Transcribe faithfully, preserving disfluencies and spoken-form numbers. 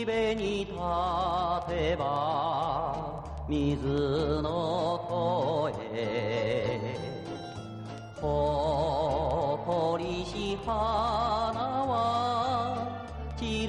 岸辺に立てば水の戸へほこりし花は